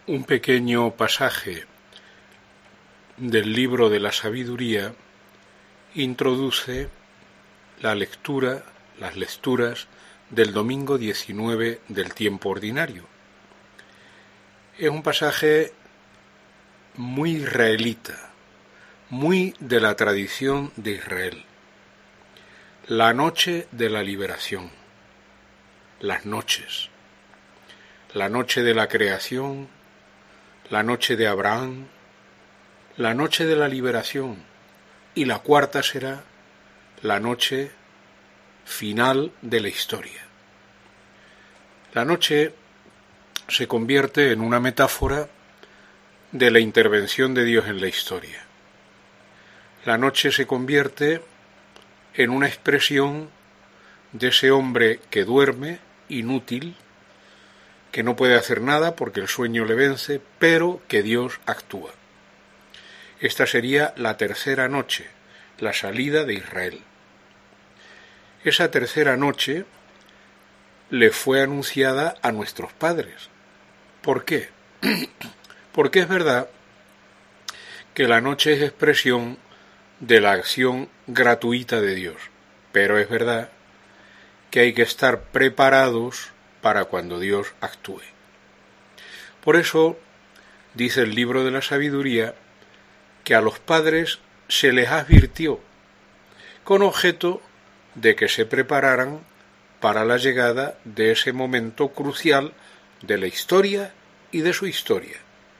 Un pequeño pasaje del libro de la sabiduría introduce las lecturas del domingo 19 del tiempo ordinario. Es un pasaje muy israelita, muy de la tradición de Israel. La noche de la liberación, las noches, la noche de la creación, la noche de Abraham, la noche de la liberación, y la cuarta será la noche final de la historia. La noche se convierte en una metáfora de la intervención de Dios en la historia. La noche se convierte en una expresión de ese hombre que duerme, inútil, que no puede hacer nada porque el sueño le vence, pero que Dios actúa. Esta sería la tercera noche, la salida de Israel. Esa tercera noche le fue anunciada a nuestros padres. ¿Por qué? Porque es verdad que la noche es expresión de la acción gratuita de Dios, pero es verdad que hay que estar preparados para cuando Dios actúe. Por eso dice el libro de la sabiduría que a los padres se les advirtió con objeto de que se prepararan para la llegada de ese momento crucial de la historia y de su historia.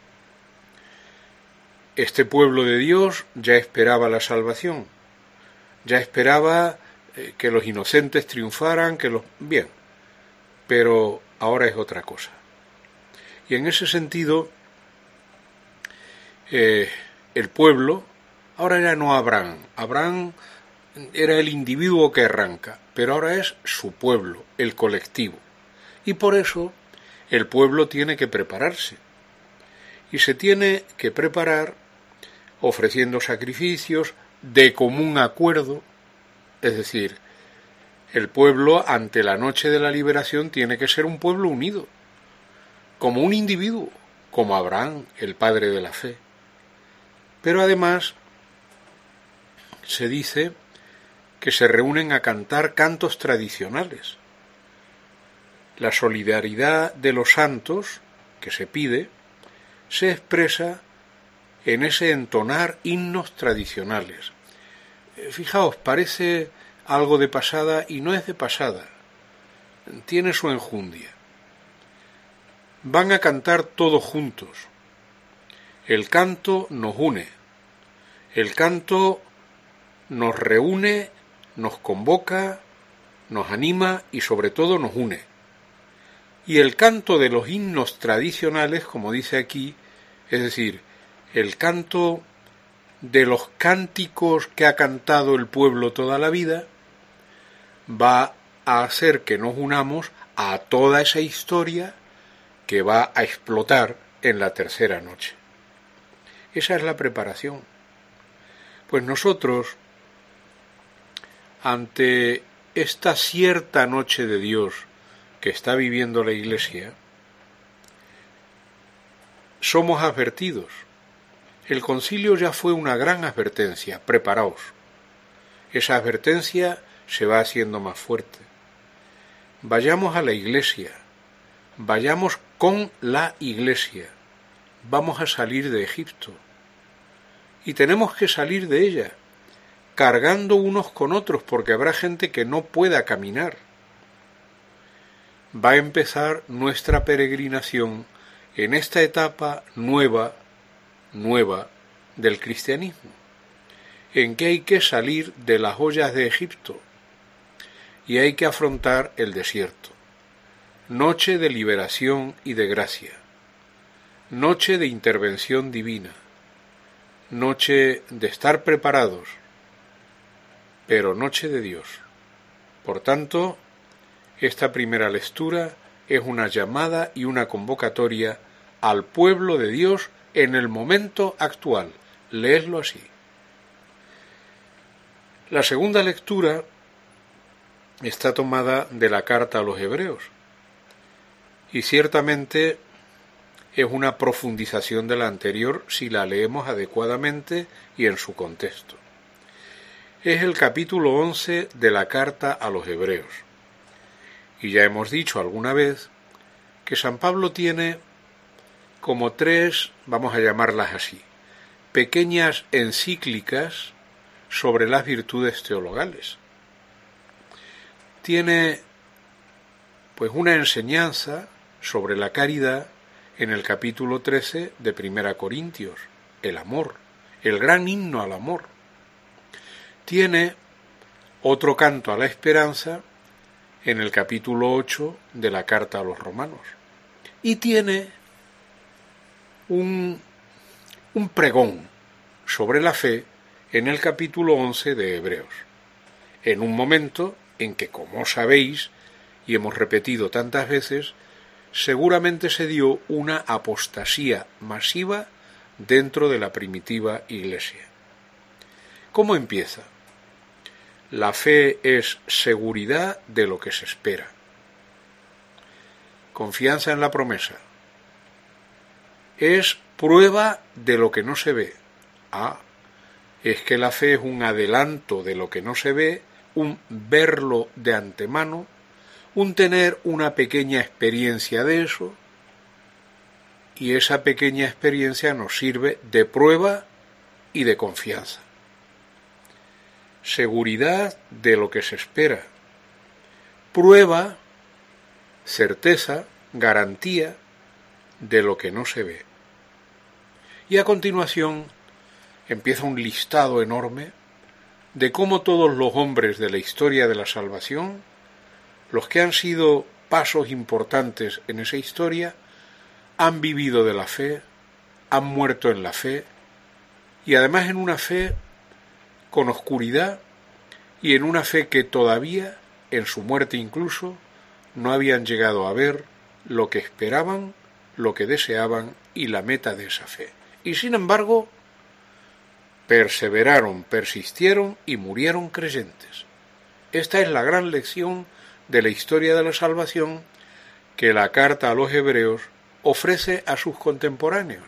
Este pueblo de Dios ya esperaba la salvación, ya esperaba que los inocentes triunfaran, bien, pero ahora es otra cosa. Y en ese sentido, el pueblo, ahora ya no Abraham. Abraham era el individuo que arranca, pero ahora es su pueblo, el colectivo. Y por eso el pueblo tiene que prepararse. Y se tiene que preparar ofreciendo sacrificios de común acuerdo, es decir, el pueblo ante la noche de la liberación tiene que ser un pueblo unido, como un individuo, como Abraham, el padre de la fe. Pero además se dice que se reúnen a cantar cantos tradicionales. La solidaridad de los santos, que se pide, se expresa en ese entonar himnos tradicionales. Fijaos, parece algo de pasada y no es de pasada, tiene su enjundia. Van a cantar todos juntos. El canto nos une, el canto nos reúne, nos convoca, nos anima y sobre todo nos une. Y el canto de los himnos tradicionales, como dice aquí, es decir, el canto de los cánticos que ha cantado el pueblo toda la vida, va a hacer que nos unamos a toda esa historia que va a explotar en la tercera noche. Esa es la preparación. Pues nosotros, ante esta cierta noche de Dios que está viviendo la Iglesia, somos advertidos. El concilio ya fue una gran advertencia, preparaos. Esa advertencia se va haciendo más fuerte. Vayamos a la Iglesia, vayamos con la Iglesia, vamos a salir de Egipto. Y tenemos que salir de ella, cargando unos con otros, porque habrá gente que no pueda caminar. Va a empezar nuestra peregrinación en esta etapa nueva del cristianismo, en que hay que salir de las ollas de Egipto y hay que afrontar el desierto. Noche de liberación y de gracia, noche de intervención divina, noche de estar preparados, pero noche de Dios. Por tanto, esta primera lectura es una llamada y una convocatoria al pueblo de Dios en el momento actual. Leedlo así. La segunda lectura está tomada de la carta a los Hebreos y ciertamente es una profundización de la anterior si la leemos adecuadamente y en su contexto. Es el capítulo 11 de la carta a los Hebreos. Y ya hemos dicho alguna vez que San Pablo tiene como 3, vamos a llamarlas así, pequeñas encíclicas sobre las virtudes teologales. Tiene pues una enseñanza sobre la caridad en el capítulo 13 de 1 Corintios, el amor, el gran himno al amor. Tiene otro canto a la esperanza en el capítulo 8 de la carta a los romanos. Y tiene un pregón sobre la fe en el capítulo 11 de Hebreos, en un momento en que, como sabéis, y hemos repetido tantas veces, seguramente se dio una apostasía masiva dentro de la primitiva Iglesia. ¿Cómo empieza? La fe es seguridad de lo que se espera. Confianza en la promesa. Es prueba de lo que no se ve. Es que la fe es un adelanto de lo que no se ve, un verlo de antemano, un tener una pequeña experiencia de eso, y esa pequeña experiencia nos sirve de prueba y de confianza. Seguridad de lo que se espera. Prueba, certeza, garantía de lo que no se ve. Y a continuación empieza un listado enorme de cómo todos los hombres de la historia de la salvación, los que han sido pasos importantes en esa historia, han vivido de la fe, han muerto en la fe, y además en una fe con oscuridad y en una fe que todavía, en su muerte incluso, no habían llegado a ver lo que esperaban, lo que deseaban y la meta de esa fe. Y sin embargo, perseveraron, persistieron y murieron creyentes. Esta es la gran lección de la historia de la salvación que la carta a los Hebreos ofrece a sus contemporáneos.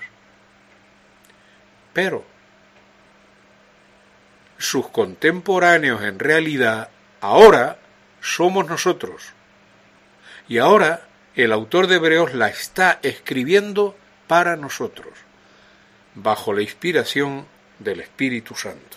Pero sus contemporáneos en realidad ahora somos nosotros. Y ahora el autor de Hebreos la está escribiendo para nosotros, bajo la inspiración del Espíritu Santo.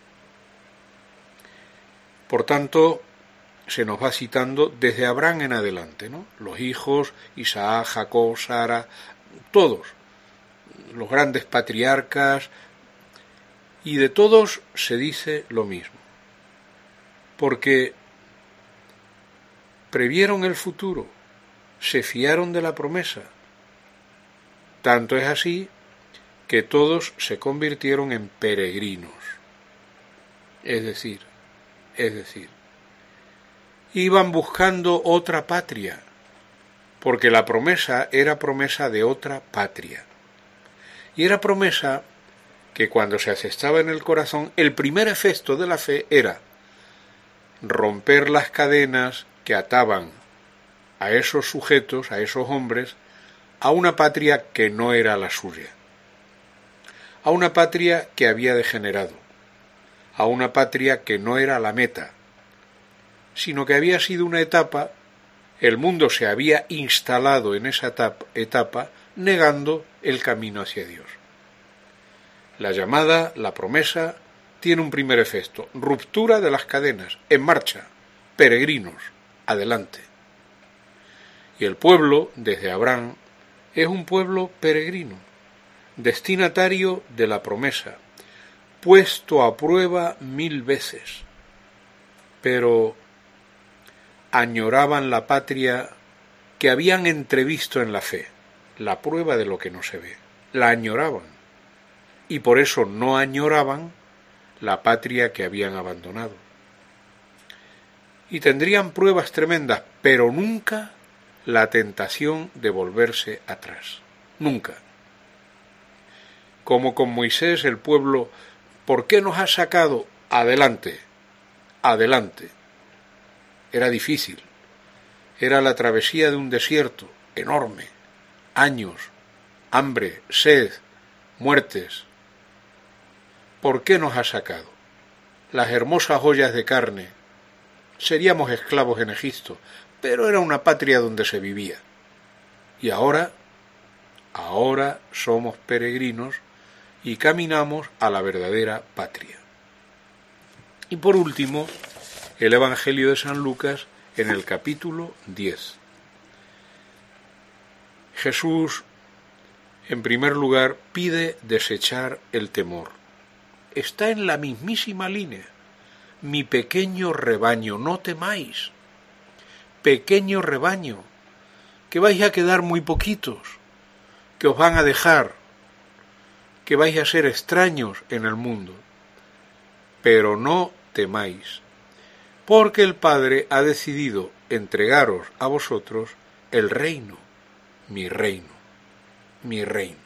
Por tanto, se nos va citando desde Abraham en adelante, ¿no? Los hijos, Isaac, Jacob, Sara, todos, los grandes patriarcas, y de todos se dice lo mismo, porque previeron el futuro, se fiaron de la promesa. Tanto es así que todos se convirtieron en peregrinos, es decir, iban buscando otra patria, porque la promesa era promesa de otra patria, y era promesa que cuando se asestaba en el corazón, el primer efecto de la fe era romper las cadenas que ataban a esos sujetos, a esos hombres, a una patria que no era la suya, a una patria que había degenerado, a una patria que no era la meta, sino que había sido una etapa, el mundo se había instalado en esa etapa negando el camino hacia Dios. La llamada, la promesa, tiene un primer efecto, ruptura de las cadenas, en marcha, peregrinos, adelante. Y el pueblo, desde Abraham, es un pueblo peregrino, destinatario de la promesa, puesto a prueba 1000 veces, pero añoraban la patria que habían entrevisto en la fe, la prueba de lo que no se ve, la añoraban, y por eso no añoraban la patria que habían abandonado. Y tendrían pruebas tremendas, pero nunca la tentación de volverse atrás, nunca. Como con Moisés el pueblo, ¿por qué nos has sacado? Adelante, adelante. Era difícil, era la travesía de un desierto enorme, años, hambre, sed, muertes. ¿Por qué nos ha sacado? Las hermosas ollas de carne. Seríamos esclavos en Egipto, pero era una patria donde se vivía. Y ahora somos peregrinos y caminamos a la verdadera patria. Y por último, el Evangelio de San Lucas en el capítulo 10. Jesús, en primer lugar, pide desechar el temor. Está en la mismísima línea. Mi pequeño rebaño, no temáis. Pequeño rebaño, que vais a quedar muy poquitos, que os van a dejar, que vais a ser extraños en el mundo. Pero no temáis, porque el Padre ha decidido entregaros a vosotros el reino, mi reino, mi reino.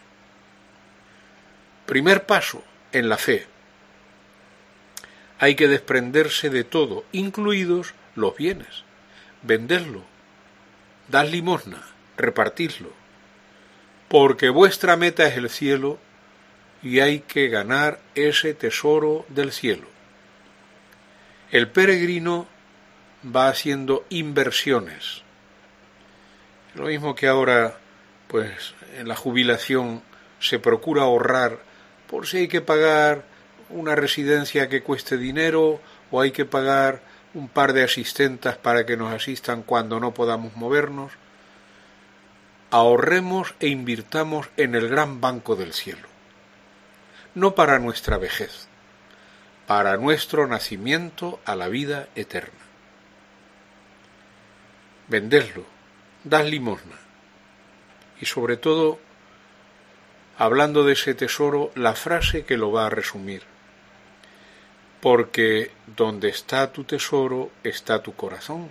Primer paso en la fe. Hay que desprenderse de todo, incluidos los bienes. Vendedlo, dad limosna, repartidlo, porque vuestra meta es el cielo y hay que ganar ese tesoro del cielo. El peregrino va haciendo inversiones. Lo mismo que ahora, pues en la jubilación se procura ahorrar por si hay que pagar una residencia que cueste dinero o hay que pagar un par de asistentas para que nos asistan cuando no podamos movernos. Ahorremos e invirtamos en el gran banco del cielo. No para nuestra vejez, para nuestro nacimiento a la vida eterna. Vendedlo, dad limosna. Y sobre todo, hablando de ese tesoro, la frase que lo va a resumir. Porque donde está tu tesoro, está tu corazón.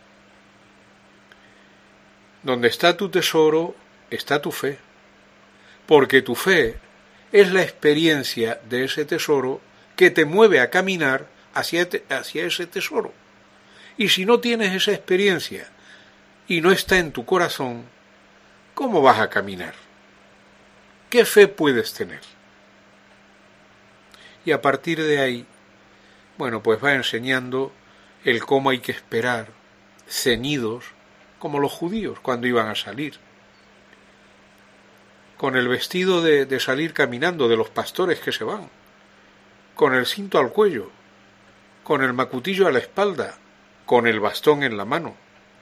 Donde está tu tesoro, está tu fe. Porque tu fe es la experiencia de ese tesoro que te mueve a caminar hacia ese tesoro. Y si no tienes esa experiencia y no está en tu corazón, ¿cómo vas a caminar? ¿Qué fe puedes tener? Y a partir de ahí, bueno, pues va enseñando el cómo hay que esperar, ceñidos, como los judíos cuando iban a salir, con el vestido de salir caminando de los pastores que se van, con el cinto al cuello, con el macutillo a la espalda, con el bastón en la mano.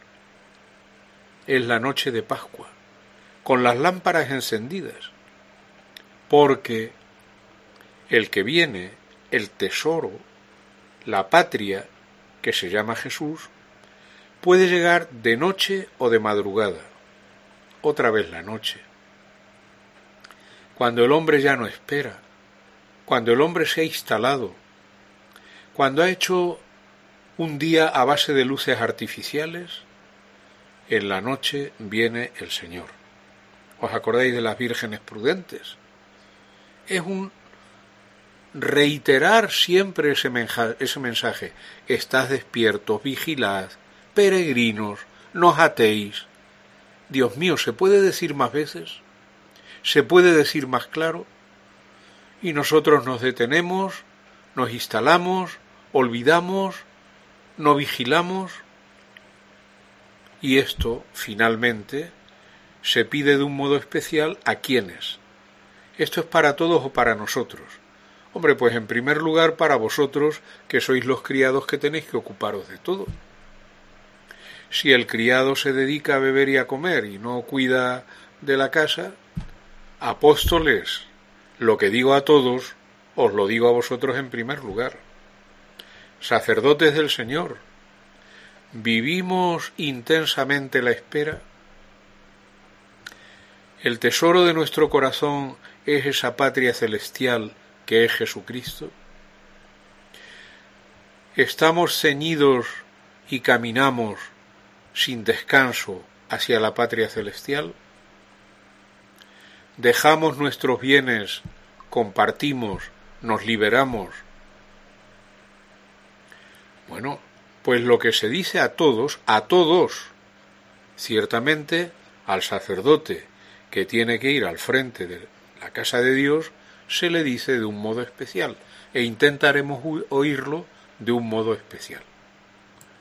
Es la noche de Pascua, con las lámparas encendidas, porque el que viene, el tesoro, la patria, que se llama Jesús, puede llegar de noche o de madrugada, otra vez la noche. Cuando el hombre ya no espera, cuando el hombre se ha instalado, cuando ha hecho un día a base de luces artificiales, en la noche viene el Señor. ¿Os acordáis de las vírgenes prudentes? Es un reiterar siempre ese mensaje. Estad despiertos, vigilad, peregrinos, no os atéis. Dios mío, ¿se puede decir más veces? ¿Se puede decir más claro? Y nosotros nos detenemos, nos instalamos, olvidamos, no vigilamos. Y esto, finalmente, se pide de un modo especial a ¿quiénes? ¿Esto es para todos o para nosotros? Hombre, pues en primer lugar para vosotros, que sois los criados que tenéis que ocuparos de todo. Si el criado se dedica a beber y a comer y no cuida de la casa, apóstoles, lo que digo a todos, os lo digo a vosotros en primer lugar. Sacerdotes del Señor, ¿vivimos intensamente la espera? El tesoro de nuestro corazón es esa patria celestial que es Jesucristo. ¿Estamos ceñidos y caminamos sin descanso hacia la patria celestial? ¿Dejamos nuestros bienes, compartimos, nos liberamos? Bueno, pues lo que se dice a todos, ciertamente al sacerdote que tiene que ir al frente de la casa de Dios, se le dice de un modo especial, e intentaremos oírlo de un modo especial.